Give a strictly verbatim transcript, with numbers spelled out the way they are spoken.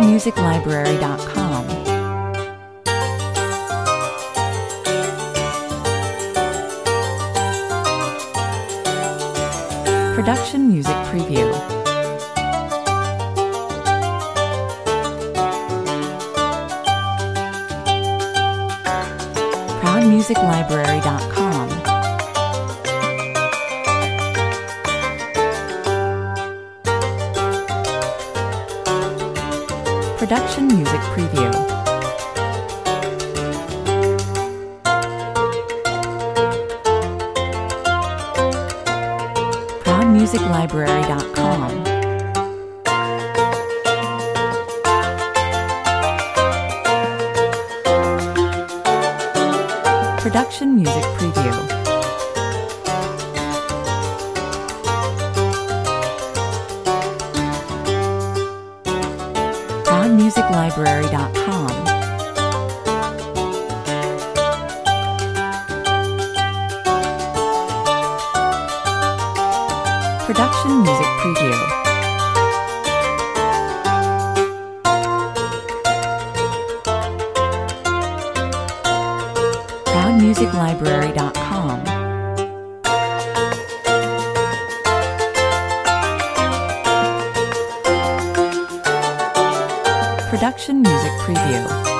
proud music library dot com. Production Music Preview. proud music library dot com. Production Music Preview. proud music library dot com. Production Music Preview. proud music library dot com. Production Music Preview. proud music library dot com. Production Music Preview.